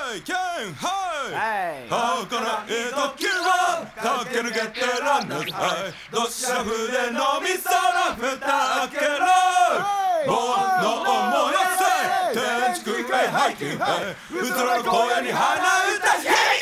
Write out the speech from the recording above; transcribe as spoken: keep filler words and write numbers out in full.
はいキャンはいはい儚い時を駆け抜けてらんなさいどっしゃふで飲みそら蓋開けろ煩悩燃やせ天竺へハイキングへうつろの荒野に花歌ヒー